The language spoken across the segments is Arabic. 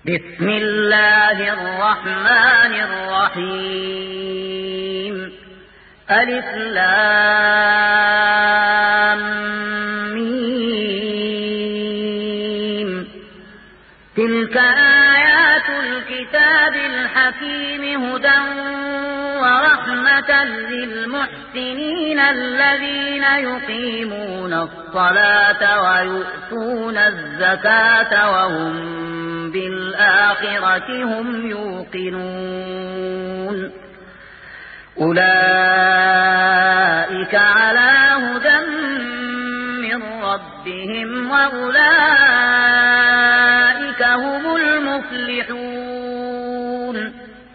بسم الله الرحمن الرحيم ألف لام ميم تلك آيات الكتاب الحكيم هدى ورحمة للمحسنين الذين يقيمون الصلاة ويؤتون الزكاة وهم بالآخرة هم يوقنون أولئك على هدى من ربهم وأولئك هم المفلحون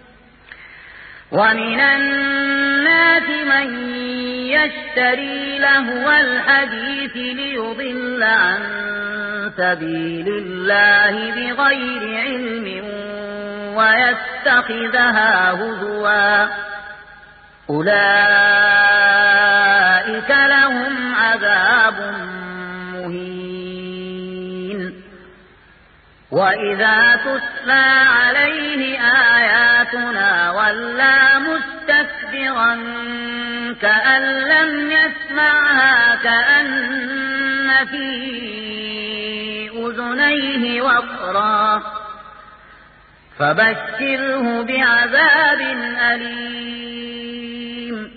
ومن الناس من يشتري لهو الحديث ليضل عن سبيل الله بغير علم ويتخذها هزوا أولئك لهم عذاب مهين وإذا تتلى عليه آياتنا ولى مستكبرا كأن لم يسمعها كأن في أذنيه وقرا فبشره بعذاب أليم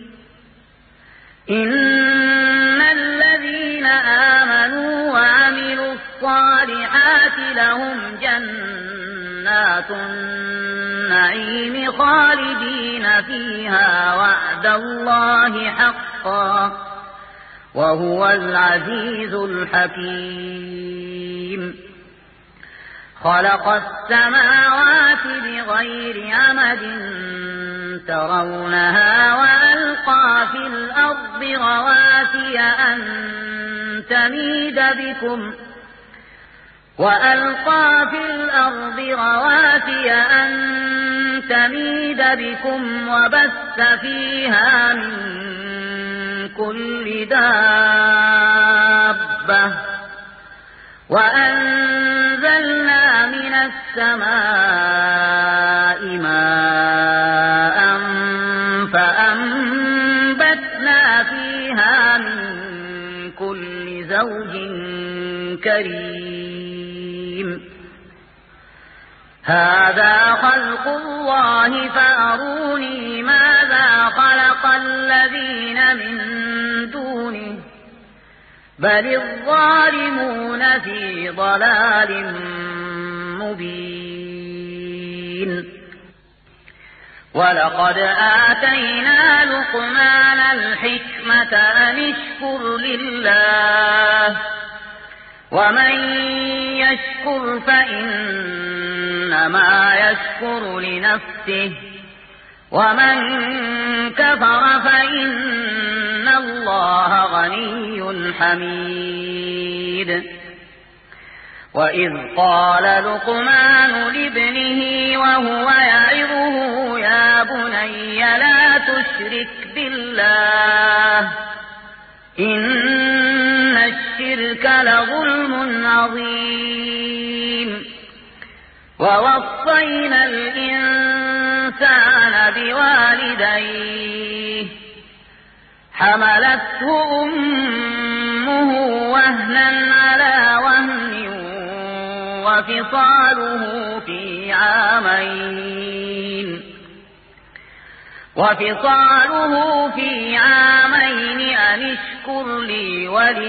إن الذين آمنوا وعملوا الصالحات لهم جنات النعيم خالدين فيها وعد الله حقا وهو العزيز الحكيم خلق السماوات بغير عمد ترونها وألقى في الأرض رواسي أن تميد بكم وبث فيها من كل دابة وأنزلنا من السماء ماء فأنبتنا فيها من كل زوج كريم هذا خلق الله فأروني ماذا خلق الذين من دونه بل الظالمون في ضلال مبين ولقد آتينا لقمان الحكمة أن اشكر لله ومن يشكر فإنما يشكر لنفسه ومن كفر فإن الله غني حميد وإذ قال لقمان لابنه وهو يعظه يا بني لا تشرك بالله إن الشرك لظلم عظيم ووصينا الإنسان بوالديه حملته أمه وهنا على وهن وفصاله في عامين أن اشكر لي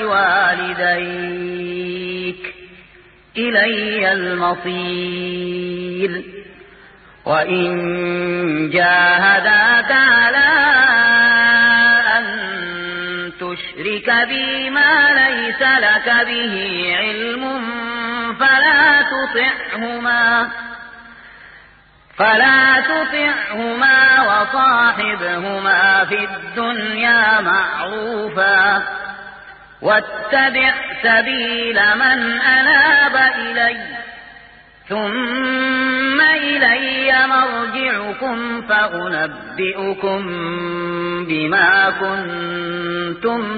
ولوالديك إلي المصير وإن جاهداك على أن تشرك بي ما ليس لك به علم فلا تطعهما وصاحبهما في الدنيا معروفا واتبع سبيل من أناب إلي ثم إلي مرجعكم فأنبئكم بما كنتم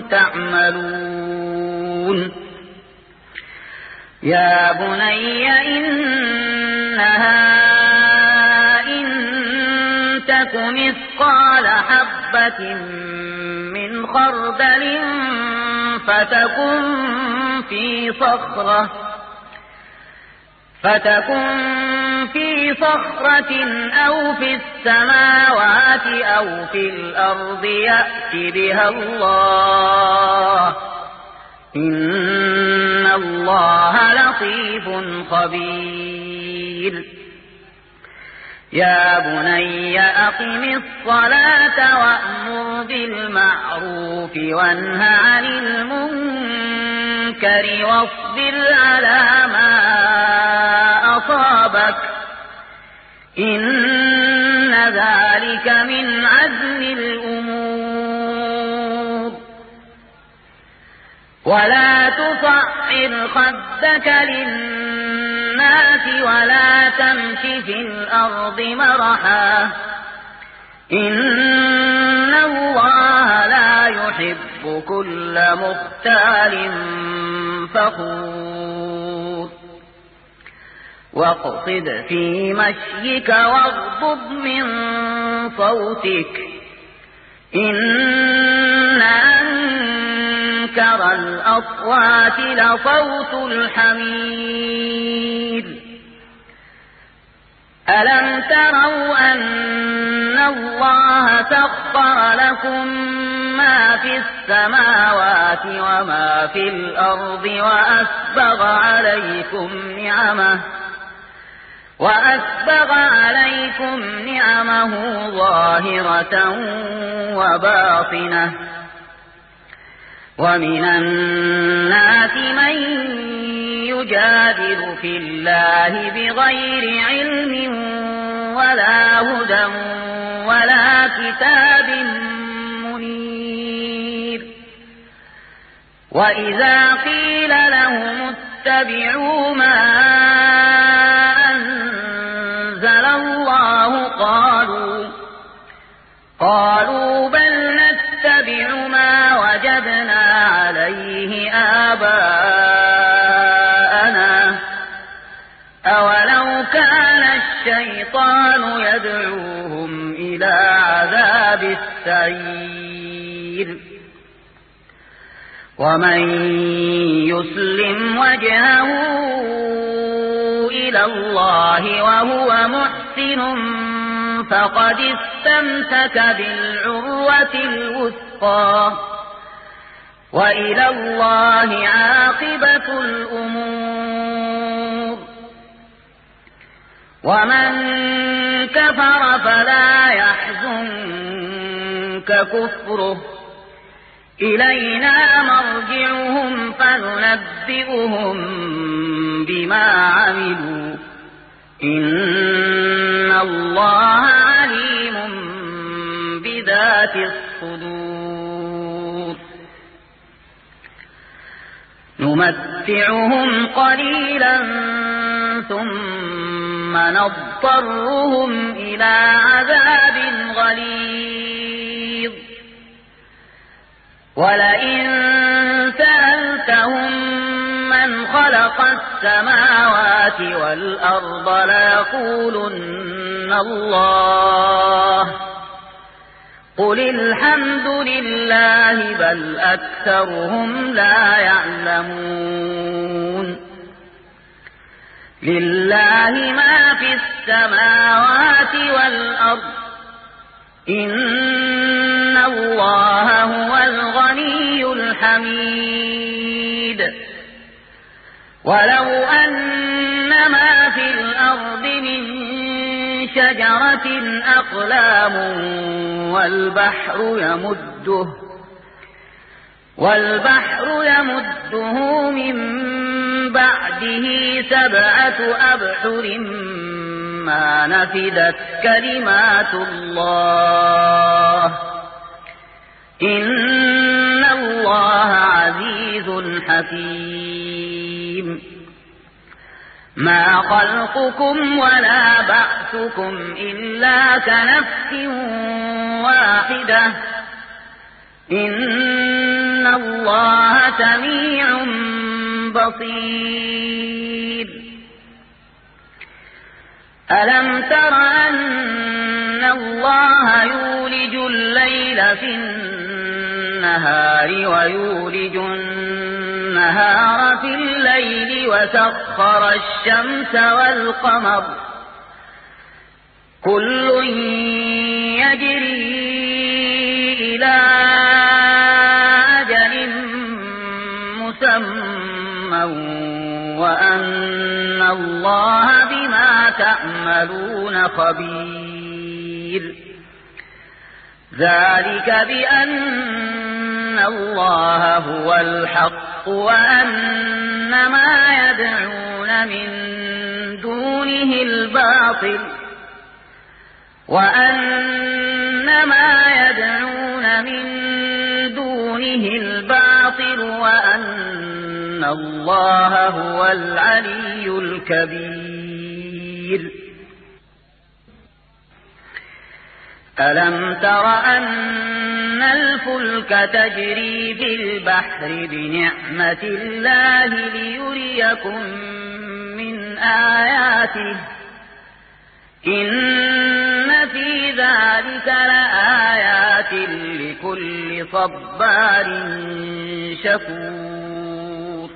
تعملون يا بني إن أنها إن تك مثقال حبة من خردل فتكن في صخرة أو في السماوات أو في الأرض يأت بها الله إن الله لطيف خبير يا بني أقم الصلاة وأمر بالمعروف وانه عن المنكر واصبر على ما أصابك إن ذلك من عزم الأمور ولا تصعر خدك للناس ولا تمش في الأرض مرحا إن الله لا يحب كل مختال فخور واقصد في مشيك واغضض من صوتك إن أنكر الأصوات لصوت الحمير ألم تروا أن الله سخر لكم ما في السماوات وما في الأرض وأسبغ عليكم نعمه ظاهرة وباطنة ومن الناس من يجادل في الله بغير علم ولا هدى ولا كتاب منير وإذا قيل لهم اتبعوا ما أنزل الله قالوا بل نتبع ما وجدنا عليه آباءنا أولو كان الشيطان يدعوهم إلى عذاب السعير ومن يسلم وجهه إلى الله وهو محسن فقد استمسك بالعروة الوثقى وإلى الله عاقبة الأمور ومن كفر فلا يحزنك كفره إلينا مرجعهم فننبئهم بما عملوا إن الله عليم بذات الصدور نمتعهم قليلا ثم نضطرهم إلى عذاب غليظ ولئن سألتهم من خلق السماوات والأرض ليقولن الله قل الحمد لله بل أكثرهم لا يعلمون لله ما في السماوات والأرض إن الله هو الغني الحميد ولو أن ما في الأرض من شجرة أقلام والبحر يمده من بعده 7 أبحر ما نفدت كلمات الله إن الله عزيز حكيم ما خلقكم ولا بعثكم إلا كنفس واحدة إن الله سميع بصير ألم تر أن الله يولج الليل في النهار ويولج النهار في الليل وسخر الشمس والقمر كل يجري إلى أجل مسمى وأن الله بما تعملون خبير ذلك بأن الله هو الحق وأن ما يدعون من دونه الباطل وأن الله هو العلي الكبير ألم تر أن الفلك تجري بالبحر بنعمة الله ليريكم من آياته إن في ذلك لآيات لكل صبار شكور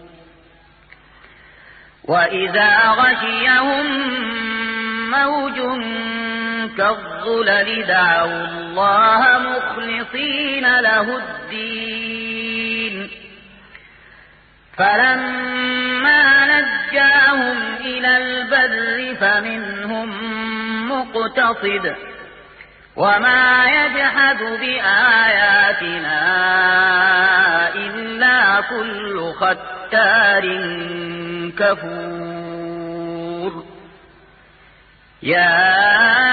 وإذا غشيهم موج كالظلل دعوا الله مخلصين له الدين فلما نجاهم إلى البر فمنهم مقتصد وما يجحد بآياتنا إلا كل ختار كفور يا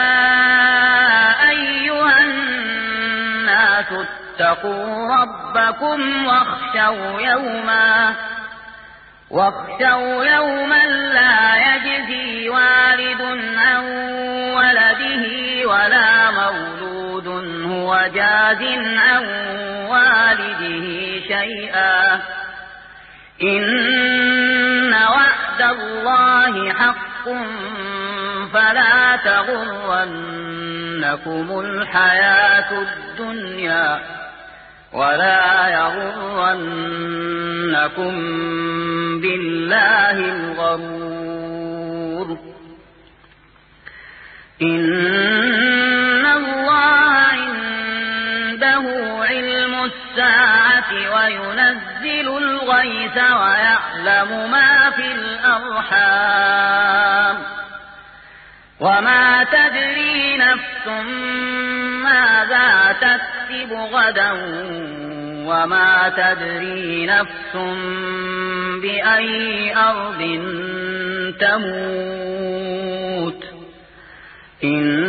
أيها الناس اتقوا ربكم واخشوا يوما لا يجزي والد عن ولده ولا مولود هو جاز عن والده شيئا إن وعد الله حق فلا تغرنكم الحياة الدنيا ولا يغرنكم بالله الغرور إن الله عنده علم الساعة وينزل الغيث ويعلم ما في الأرحام وما تدري نفس ماذا تكسب غدا وما تدري نفس بأي أرض تموت